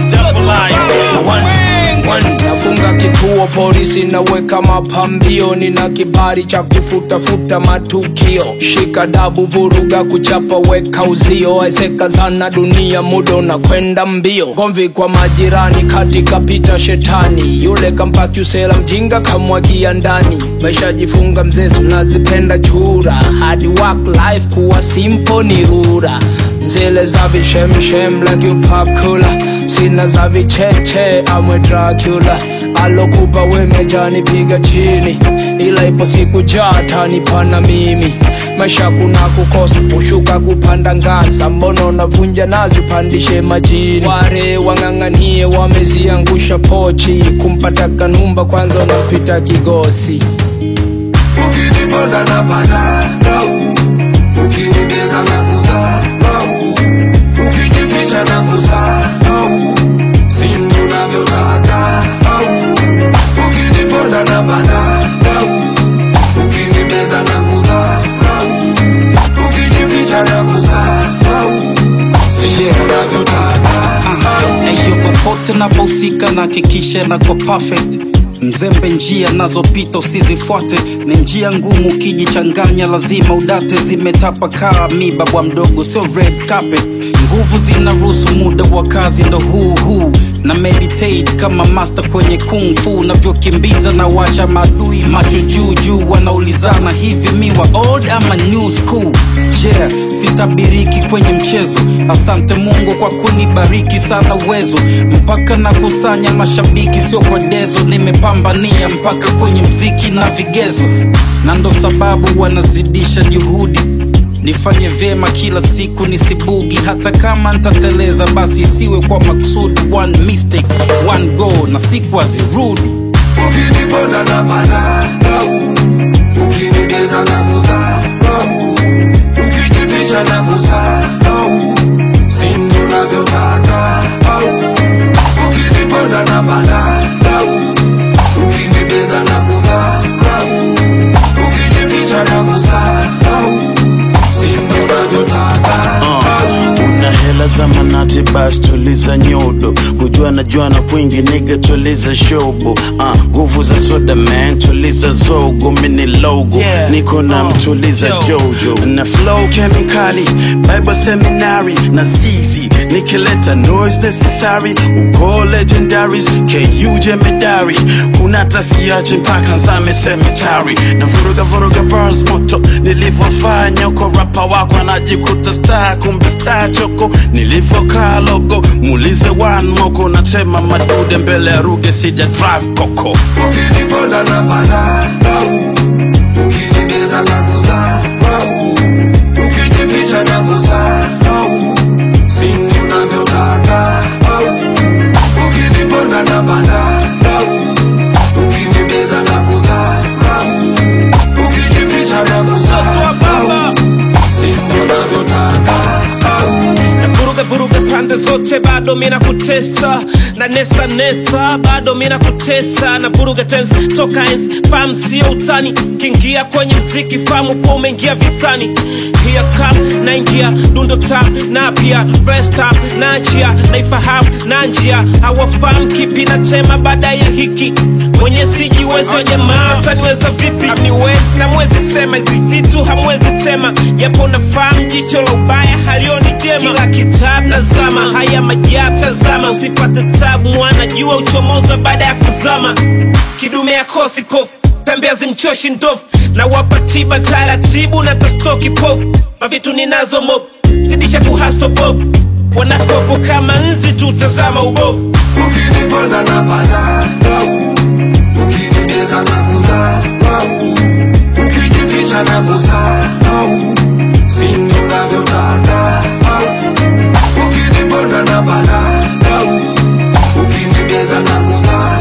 double life. Nafunga kituo polisi naweka mapambio, nina kibali cha kufuta matukio, shika dabu vuruga kuchapa weka uzio, aiseka zana dunia mudo na kwenda mbio, gomvi kwa majirani katika pita shetani, yule kampaki usela mjinga kamwagia ndani, maisha jifunga mzezu nazipenda chura, hadi work life kuwa simple ni rura, zile za vishem like you pop cooler, sina za vicheche amwe Dracula, alokupa wemejani piga chini, ila ipo siku jata nipana mimi, maisha kuna kukosa kushuka kupanda ngazi, mbono navunja nazi pandishe majini, ware wanganganie wameziangusha pochi, kumpata kanumba kwanza unapita kigosi, ukiniponda na bana ukinigeza na kudha ukijificha na kusa sindi unavyotaka ukiniponda na bana ukinigeza na kudha ukijificha na kusa sindi unavyotaka. Eyo popote naposika na kikishe na kwa perfect, mzembe njia nazopita usizifuate, ni njia ngumu ukijichanganya lazima udate, zimetapakaa miba bwa mdogo sio red carpet, nguvu zinaruhusu muda wa kazi ndo huu na meditate kama master kwenye kung fu, navyokimbiza na wacha maadui macho juu wanaulizana hivi miwa old ama new school, yeah sitabiriki kwenye mchezo, asante Mungu kwa kunibariki sana uwezo, mpaka na kusanya mashabiki sio kwa dezo, nimepambania mpaka kwenye mziki na vigezo, na ndo sababu wanazidisha juhudi nifanye vyema kila siku nisibugi, hata kama nitateleza basi isiwe kwa makusudi, one mistake one go na siku azirudi, ukiniponda na bana ukinigeza na kudha ukijificha na kusa sindi unavyotaka ukiniponda na bana ukinigeza na kudha ukijificha na kusa Una hela za manati bas tuliza nyodo, kujua na juana kwingi nigga tuliza shobo, nguvu za soda man tuliza zogo, mini logo niko na mtuliza jojo, na flow kemikali Bible seminary na zizi, nikileta noise necessary uko legendaries KU jemedari, kuna tasiaje mpaka zame cemetery, na vuruga bars moto nilivofanya uko rapa wako anajikuta star kumbe star choko, nilivokaa logo muulize one moko, natema madude mbele ya ruge sija drive koko, ukiniponda na bana ukinigeza na kudha ukijificha na kusa sindi unavyotaka ukiniponda na bana ukinigeza na kudha ukijificha na kusa sindi unavyotaka. Vuruga pande zote bado mina kutesa, na nesa bado mina kutesa, na vuruga tense toka enzi famu sio utani, kingia kwenye mziki famu kwa umeingia vitani, here come na ingia dundo tap na pia first tap na njia naifahamu na njia hawafahamu kipi na tema baada ya hiki, mwenye sijiweza jamaa taniweza vipi, hamniwezi na mwezi sema hizi vitu hamwezi tema, japo nafahamu jicho la ubaya halioni jema, kila kitabu nazama haya majabu tazama, usipate tabu mwana jua uchomoza baada ya kuzama, kidume ya kosi pofu pembea zimchoshi ndofu, na wapa tiba taratibu na tastoki pofu, mavitu ninazo mob zidisha kuhaso bob, wanakopo kama nzi tutazama ubovu, ukiniponda na bana ukinigeza na kudha ukijificha na kusa sindi unavyotaka ukiniponda na bana ukinigeza na kudha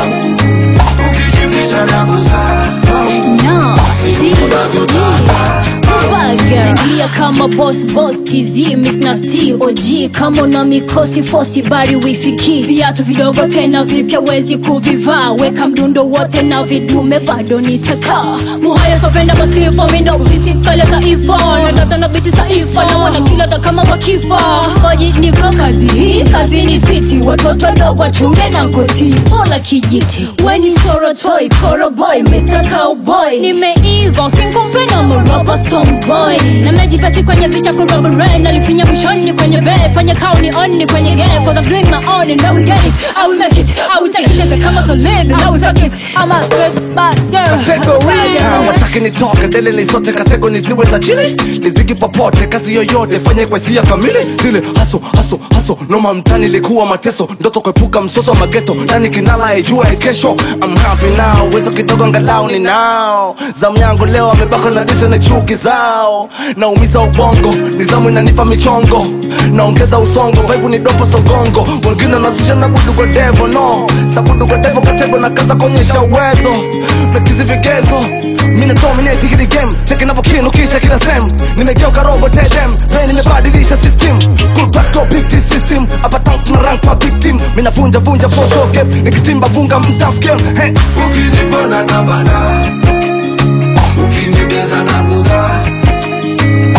ukijificha na kusa sindi unavyotaka. Ingia kama boss TZ Miss Nasty OG, kama una mikosi fosi bari wifiki, viatu vidogo tena vipya wezi kuvivaa, weka mdundo wote na vidume bado nitaka, muhaya sopenda masifa mindo visikale taifa, na data na biti saifa na wana kilata kama wakifa, oji niko kazi hii kazi ni fiti, watoto wadogo wachunge na ngoti pola kijiti weni sorotoi koroboy Mr. Cowboy nimeiva usinkumpe na mroba Stoneboy na mnajifasi kwenye picha kurobore nalifinya mwishoni kwenye bed fanya kauni onni kwenye gene cause I bring my own and now we get it I will make it I will take it kama solid now we fuck it I'm a good bad girl wataki nitoke dele lisote katego nisiwe tajiri liziki popote kazi yoyote fanye kwa sia kamili zile haso noma mtani likuwa mateso ndoto kuepuka msoso wa mageto nani kinala ejua kesho I'm happy now wezo kidogo angalau ni now zamu yangu leo amebaka na dise na chuki zao naumiza ubongo nizamu inanipa michongo naongeza usongo vibe ni dopo sogongo wengine nazusha na budu kwa devo no sabudu kwa devo katego na kaza konyesha uwezo na kizi vigezo mina dominate hili game cheki napo kino kisha kila sem nimegeuka robot dem brain nimebadilisha system cool back to big T system hapa tank na rank pa big team mina vunja for show gap nikitimba vunga mtough game hey ukinibona na bana ukinibeza na buga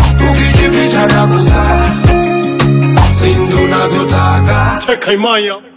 ukijificha na busa sindu navyotaka Teka imaya